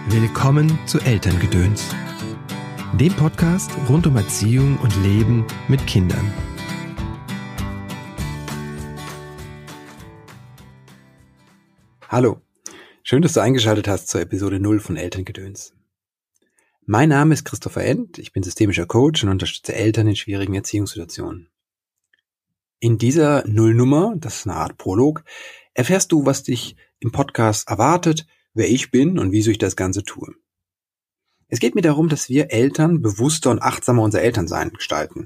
Willkommen zu Elterngedöns, dem Podcast rund um Erziehung und Leben mit Kindern. Hallo, schön, dass du eingeschaltet hast zur Episode 0 von Elterngedöns. Mein Name ist Christopher End, ich bin systemischer Coach und unterstütze Eltern in schwierigen Erziehungssituationen. In dieser Nullnummer, das ist eine Art Prolog, erfährst du, was dich im Podcast erwartet, wer ich bin und wieso ich das Ganze tue. Es geht mir darum, dass wir Eltern bewusster und achtsamer unser Elternsein gestalten.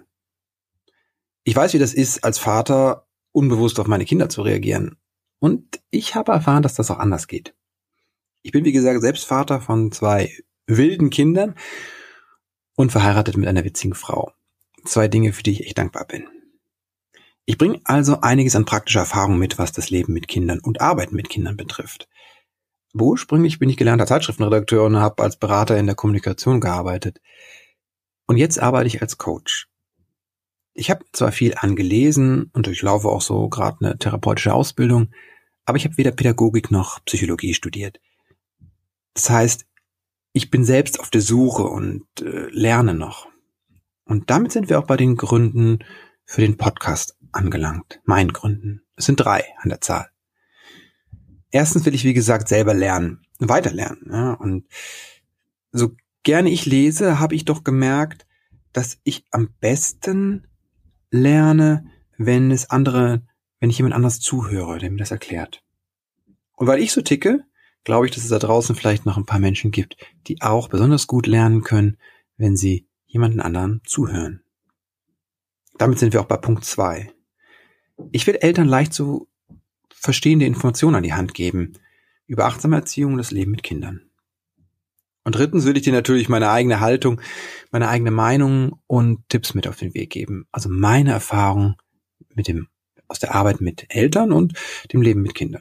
Ich weiß, wie das ist, als Vater unbewusst auf meine Kinder zu reagieren. Und ich habe erfahren, dass das auch anders geht. Ich bin, wie gesagt, selbst Vater von 2 wilden Kindern und verheiratet mit einer witzigen Frau. 2 Dinge, für die ich echt dankbar bin. Ich bringe also einiges an praktischer Erfahrung mit, was das Leben mit Kindern und Arbeiten mit Kindern betrifft. Ursprünglich bin ich gelernter Zeitschriftenredakteur und habe als Berater in der Kommunikation gearbeitet. Und jetzt arbeite ich als Coach. Ich habe zwar viel angelesen und durchlaufe auch so gerade eine therapeutische Ausbildung, aber ich habe weder Pädagogik noch Psychologie studiert. Das heißt, ich bin selbst auf der Suche und lerne noch. Und damit sind wir auch bei den Gründen für den Podcast angelangt. Meinen Gründen. Es sind 3 an der Zahl. Erstens will ich, wie gesagt, selber lernen, weiterlernen. Ja, und so gerne ich lese, habe ich doch gemerkt, dass ich am besten lerne, wenn ich jemand anders zuhöre, der mir das erklärt. Und weil ich so ticke, glaube ich, dass es da draußen vielleicht noch ein paar Menschen gibt, die auch besonders gut lernen können, wenn sie jemanden anderen zuhören. Damit sind wir auch bei Punkt 2. Ich will Eltern leicht zu verstehende Informationen an die Hand geben über achtsame Erziehung und das Leben mit Kindern. Und drittens will ich dir natürlich meine eigene Haltung, meine eigene Meinung und Tipps mit auf den Weg geben. Also meine Erfahrung aus der Arbeit mit Eltern und dem Leben mit Kindern.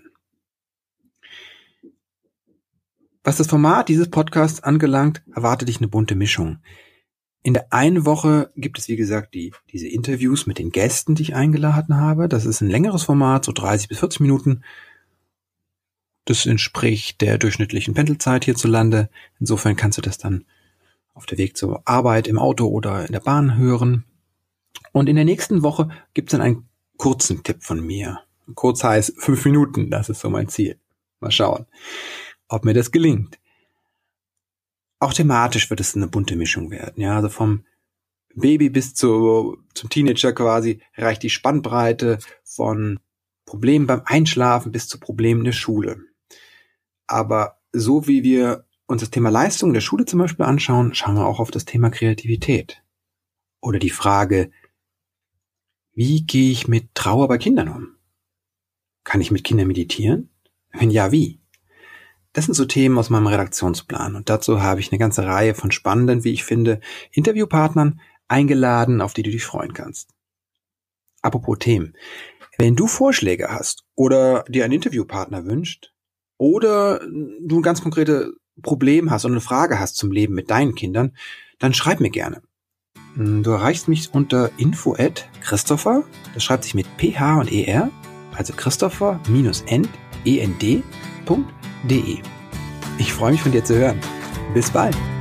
Was das Format dieses Podcasts angelangt, erwarte dich eine bunte Mischung. In der einen Woche gibt es, wie gesagt, diese Interviews mit den Gästen, die ich eingeladen habe. Das ist ein längeres Format, so 30 bis 40 Minuten. Das entspricht der durchschnittlichen Pendelzeit hierzulande. Insofern kannst du das dann auf der Weg zur Arbeit, im Auto oder in der Bahn hören. Und in der nächsten Woche gibt es dann einen kurzen Tipp von mir. Kurz heißt 5 Minuten, das ist so mein Ziel. Mal schauen, ob mir das gelingt. Auch thematisch wird es eine bunte Mischung werden. Ja, also vom Baby bis zum Teenager quasi reicht die Spannbreite von Problemen beim Einschlafen bis zu Problemen in der Schule. Aber so wie wir uns das Thema Leistung in der Schule zum Beispiel anschauen, schauen wir auch auf das Thema Kreativität. Oder die Frage, wie gehe ich mit Trauer bei Kindern um? Kann ich mit Kindern meditieren? Wenn ja, wie? Das sind so Themen aus meinem Redaktionsplan und dazu habe ich eine ganze Reihe von spannenden, wie ich finde, Interviewpartnern eingeladen, auf die du dich freuen kannst. Apropos Themen. Wenn du Vorschläge hast oder dir einen Interviewpartner wünscht oder du ein ganz konkretes Problem hast und eine Frage hast zum Leben mit deinen Kindern, dann schreib mir gerne. Du erreichst mich unter info@Christopher, das schreibt sich mit PH und ER, also Christopher-end.de. Ich freue mich von dir zu hören. Bis bald.